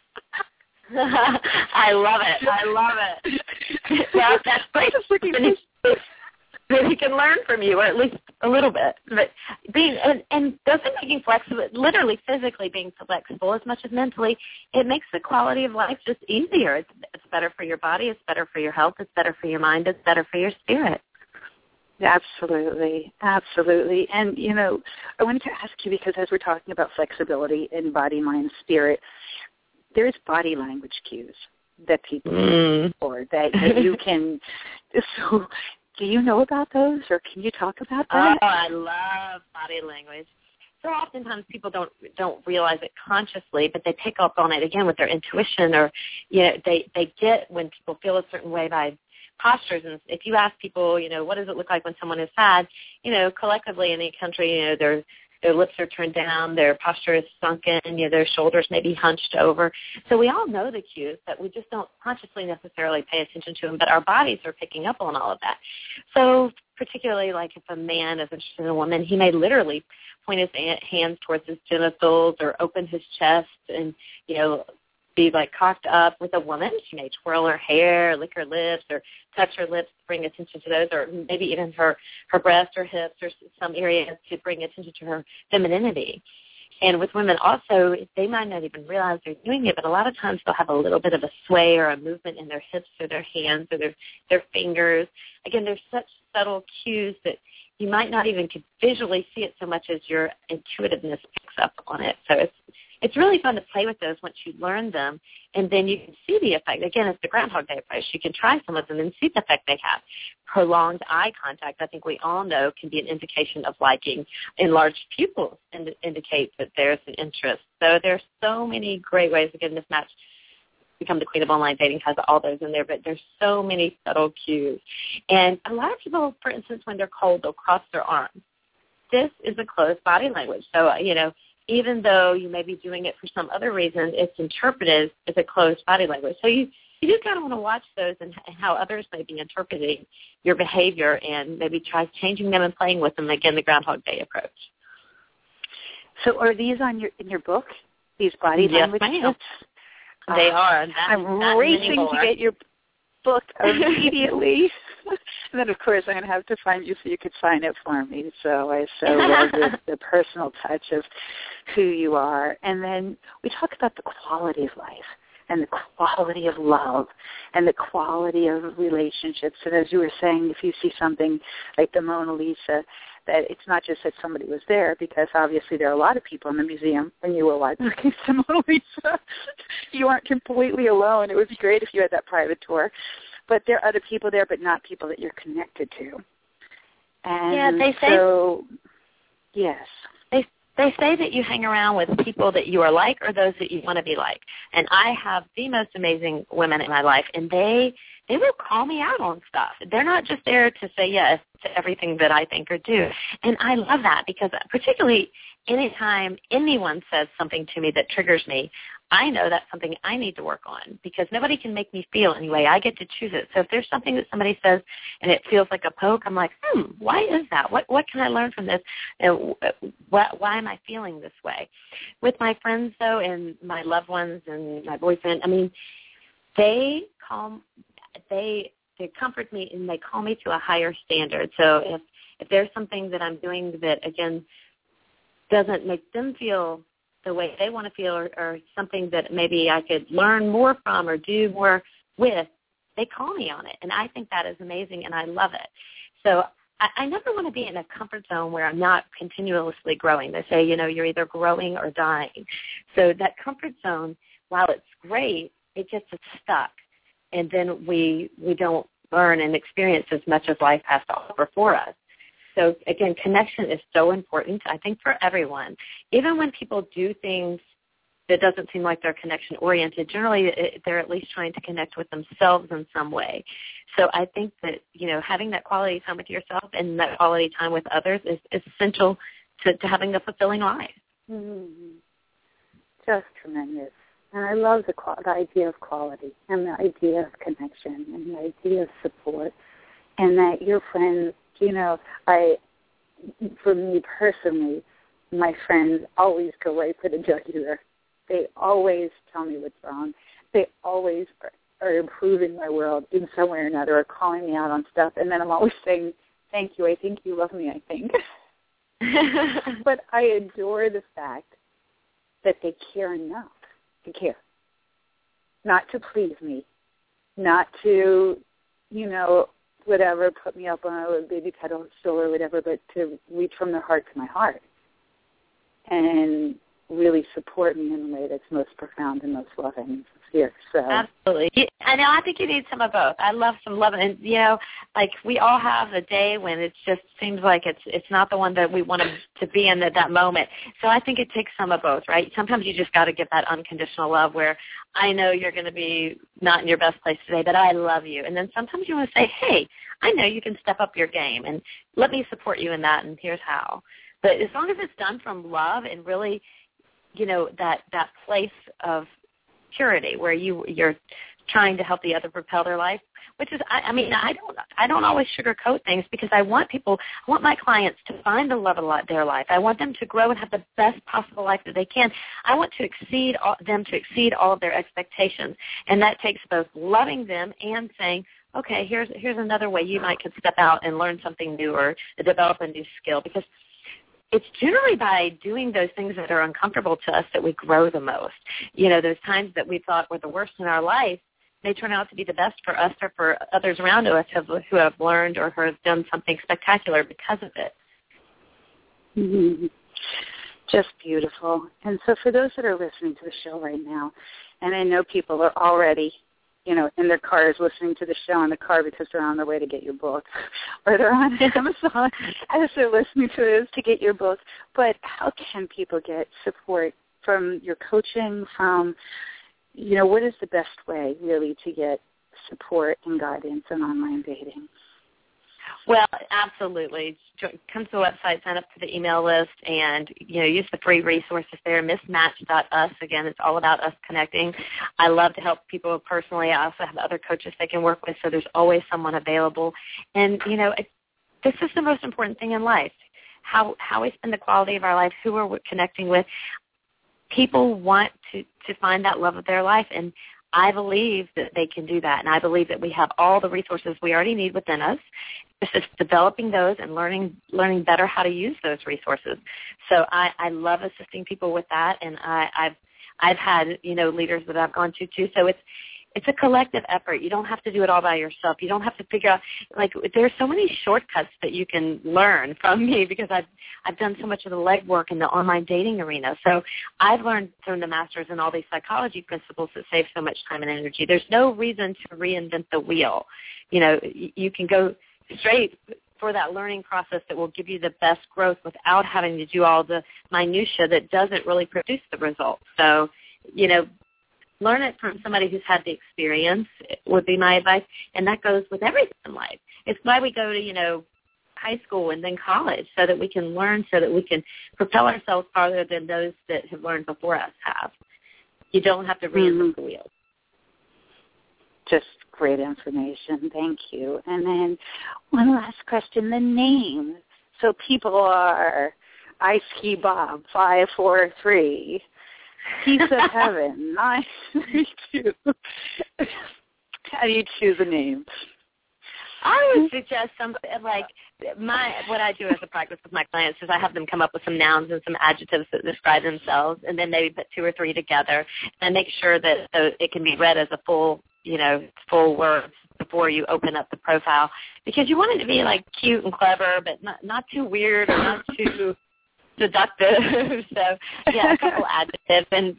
I love it. Well, that's great. That he can learn from you, or at least a little bit. But making flexible, literally physically being flexible as much as mentally, it makes the quality of life just easier. It's better for your body. It's better for your health. It's better for your mind. It's better for your spirit. Absolutely. And, I wanted to ask you, because as we're talking about flexibility in body, mind, spirit, there's body language cues that people use, or that you can. So, do you know about those, or can you talk about that? Oh, I love body language. So oftentimes people don't realize it consciously, but they pick up on it again with their intuition, or they get when people feel a certain way by postures. And if you ask people, what does it look like when someone is sad, collectively in the country, they're their lips are turned down, their posture is sunken, their shoulders may be hunched over. So we all know the cues, but we just don't consciously necessarily pay attention to them, but our bodies are picking up on all of that. So particularly like if a man is interested in a woman, he may literally point his hands towards his genitals or open his chest and, be like cocked up. With a woman, she may twirl her hair, lick her lips, or touch her lips to bring attention to those, or maybe even her breast or hips or some areas to bring attention to her femininity. And with women also, they might not even realize they're doing it, but a lot of times they'll have a little bit of a sway or a movement in their hips or their hands or their fingers. Again, there's such subtle cues that you might not even visually see it so much as your intuitiveness picks up on it. So it's really fun to play with those once you learn them, and then you can see the effect. Again, it's the Groundhog Day approach. You can try some of them and see the effect they have. Prolonged eye contact, I think we all know, can be an indication of liking. Enlarged pupils indicate that there's an interest. So there's so many great ways. Again, this match, Become the Queen of Online Dating, has all those in there, but there's so many subtle cues. And a lot of people, for instance, when they're cold, they'll cross their arms. This is a closed body language. So, even though you may be doing it for some other reason, it's interpreted as a closed body language. So you just kind of want to watch those and how others may be interpreting your behavior and maybe try changing them and playing with them. Again, the Groundhog Day approach. So are these in your book, these body language tips? They are. I'm racing to get your book immediately. And then, of course, I'm going to have to find you so you could sign it for me. So I so love the personal touch of who you are. And then we talk about the quality of life and the quality of love and the quality of relationships. And as you were saying, if you see something like the Mona Lisa, that it's not just that somebody was there, because obviously there are a lot of people in the museum when you were looking at the Mona Lisa. You aren't completely alone. It would be great if you had that private tour. But there are other people there, but not people that you're connected to. And they say, yes. They say that you hang around with people that you are like or those that you want to be like. And I have the most amazing women in my life, and they will call me out on stuff. They're not just there to say yes to everything that I think or do. And I love that, because particularly anytime anyone says something to me that triggers me, I know that's something I need to work on, because nobody can make me feel anyway. I get to choose it. So if there's something that somebody says and it feels like a poke, I'm like, why is that? What can I learn from this? And why am I feeling this way? With my friends, though, and my loved ones and my boyfriend, they comfort me, and they call me to a higher standard. So if there's something that I'm doing that, again, doesn't make them feel the way they want to feel, or something that maybe I could learn more from or do more with, they call me on it. And I think that is amazing, and I love it. So I never want to be in a comfort zone where I'm not continuously growing. They say, you're either growing or dying. So that comfort zone, while it's great, it gets us stuck. And then we don't learn and experience as much as life has to offer for us. So, again, connection is so important, I think, for everyone. Even when people do things that doesn't seem like they're connection-oriented, generally they're at least trying to connect with themselves in some way. So I think that, having that quality time with yourself and that quality time with others is essential to having a fulfilling life. Mm-hmm. Just tremendous. And I love the idea of quality and the idea of connection and the idea of support, and that your friends, for me personally, my friends always go right for the jugular. They always tell me what's wrong. They always are improving my world in some way or another, or calling me out on stuff. And then I'm always saying, thank you, I think you love me, I think. But I adore the fact that they care enough to care. Not to please me, not to, whatever, put me up on a baby pedestal or whatever, but to reach from their heart to my heart and really support me in a way that's most profound and most loving and sincere. So. Absolutely. I think you need some of both. I love some love. And, we all have a day when it just seems like it's not the one that we want to be in at that moment. So I think it takes some of both, right? Sometimes you just got to give that unconditional love where I know you're going to be not in your best place today, but I love you. And then sometimes you want to say, hey, I know you can step up your game, and let me support you in that, and here's how. But as long as it's done from love and really, that place of purity where you're trying to help the other propel their life, which is, I don't always sugarcoat things because I want my clients to find the love of their life. I want them to grow and have the best possible life that they can. I want to exceed all of their expectations, and that takes both loving them and saying, okay, here's another way you could step out and learn something new or develop a new skill, because it's generally by doing those things that are uncomfortable to us that we grow the most. Those times that we thought were the worst in our life may turn out to be the best for us or for others around us who have learned or have done something spectacular because of it. Mm-hmm. Just beautiful. And so for those that are listening to the show right now, and I know people are already, in their cars listening to the show in the car because they're on their way to get your book, or they're on Amazon as they're listening to this to get your book. But how can people get support from your coaching, from, what is the best way really to get support and guidance in online dating? Well, absolutely. Come to the website, sign up for the email list, and use the free resources there. Mismatch.us. Again, it's all about us connecting. I love to help people personally. I also have other coaches they can work with, so there's always someone available. And this is the most important thing in life: how we spend the quality of our life, who we're connecting with. People want to find that love of their life, and I believe that they can do that, and I believe that we have all the resources we already need within us. It's just developing those and learning better how to use those resources. So I love assisting people with that, and I've had leaders that I've gone to too. So it's a collective effort. You don't have to do it all by yourself. You don't have to figure out, there's so many shortcuts that you can learn from me because I've done so much of the legwork in the online dating arena. So I've learned from the masters and all these psychology principles that save so much time and energy. There's no reason to reinvent the wheel. You can go straight for that learning process that will give you the best growth without having to do all the minutia that doesn't really produce the results. So, learn it from somebody who's had the experience would be my advice, and that goes with everything in life. It's why we go to, high school and then college, so that we can learn, so that we can propel ourselves farther than those that have learned before us have. You don't have to reinvent the wheel. Just great information. Thank you. And then one last question, the name. So people are I Ski Bob 543. Piece of Heaven, 932. How do you choose a name? I would suggest something like what I do as a practice with my clients is I have them come up with some nouns and some adjectives that describe themselves, and then maybe put two or three together and make sure that it can be read as a full words before you open up the profile, because you want it to be cute and clever, but not too weird or not too seductive. So yeah, a couple adjectives, and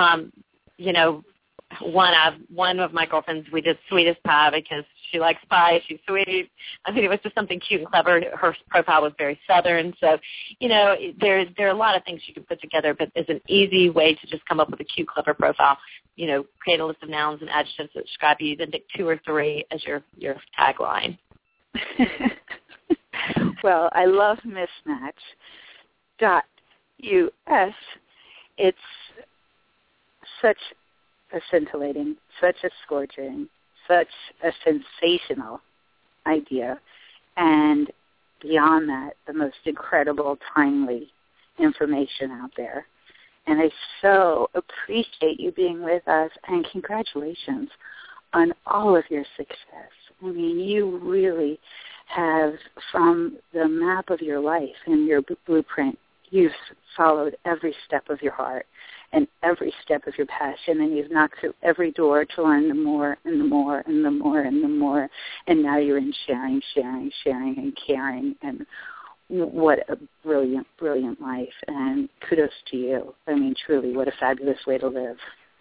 one of my girlfriends, we did sweetest pie because she likes pie. She's sweet. I think it was just something cute and clever. Her profile was very Southern, so there are a lot of things you can put together, but it's an easy way to just come up with a cute, clever profile. Create a list of nouns and adjectives that describe you, then pick two or three as your tagline. Well, I love Mismatch.us. It's such a scintillating, such a scorching, such a sensational idea, and beyond that, the most incredible, timely information out there. And I so appreciate you being with us, and congratulations on all of your success. I mean, you really have, from the map of your life and your blueprint, you've followed every step of your heart and every step of your passion, and you've knocked through every door to learn the more and the more and the more and the more, and now you're in sharing, and caring, and what a brilliant, brilliant life, and kudos to you. I mean, truly, what a fabulous way to live.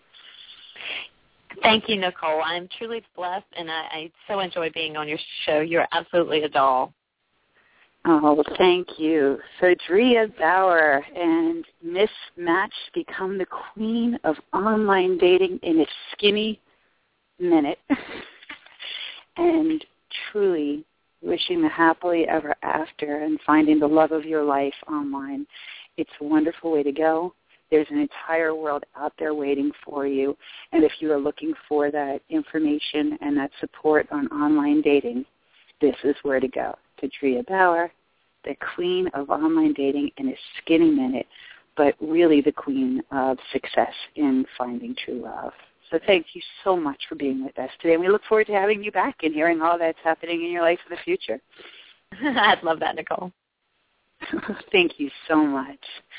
Thank you, Nicole. I'm truly blessed, and I so enjoy being on your show. You're absolutely a doll. Oh, thank you. So Drea Bauer and Mismatch become the queen of online dating in a skinny minute. And truly, wishing the happily ever after and finding the love of your life online. It's a wonderful way to go. There's an entire world out there waiting for you. And if you are looking for that information and that support on online dating, this is where to go. To Drea Bauer, the queen of online dating in a skinny minute, but really the queen of success in finding true love. So thank you so much for being with us today. And we look forward to having you back and hearing all that's happening in your life in the future. I'd love that, Nicole. Thank you so much.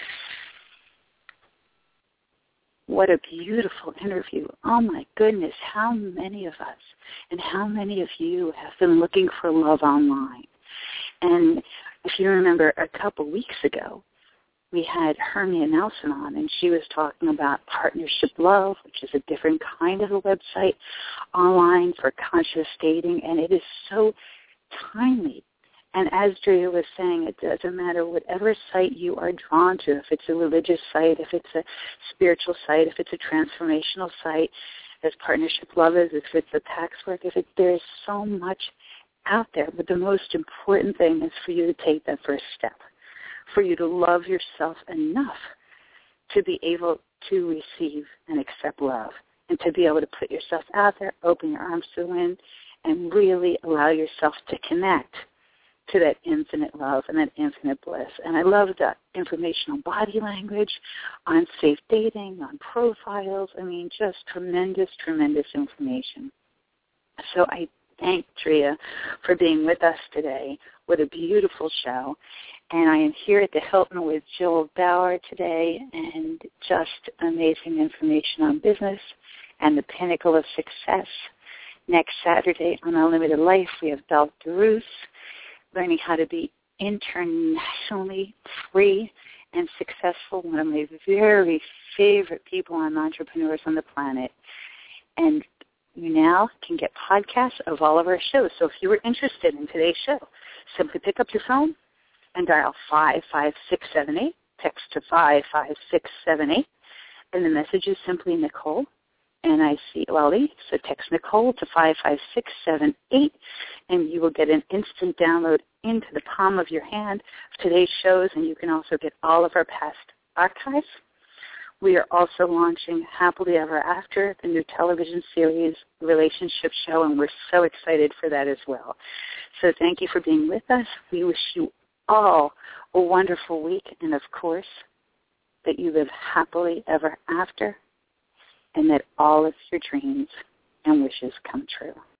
What a beautiful interview. Oh, my goodness, how many of us and how many of you have been looking for love online? And if you remember a couple weeks ago, we had Hermia Nelson on, and she was talking about Partnership Love, which is a different kind of a website online for conscious dating, and it is so timely. And as Drea was saying, it doesn't matter whatever site you are drawn to, if it's a religious site, if it's a spiritual site, if it's a transformational site, as Partnership Love is, if it's a tax work, there's so much out there. But the most important thing is for you to take that first step, for you to love yourself enough to be able to receive and accept love, and to be able to put yourself out there, open your arms to the wind, and really allow yourself to connect to that infinite love and that infinite bliss. And I love the information on body language, on safe dating, on profiles. I mean, just tremendous, tremendous information. So I thank Drea for being with us today. What a beautiful show. And I am here at the Hilton with Jill Bauer today, and just amazing information on business and the pinnacle of success. Next Saturday on Unlimited Life, we have Belle DeRusse, learning how to be internationally free and successful, one of my very favorite people and entrepreneurs on the planet. And you now can get podcasts of all of our shows. So if you were interested in today's show, simply pick up your phone and dial 55678, text to 55678, and the message is simply Nicole, Nicole, so text Nicole to 55678, and you will get an instant download into the palm of your hand of today's shows, and you can also get all of our past archives. We are also launching Happily Ever After, the new television series relationship show, and we're so excited for that as well. So thank you for being with us. We wish you all a wonderful week, and of course, that you live happily ever after, and that all of your dreams and wishes come true.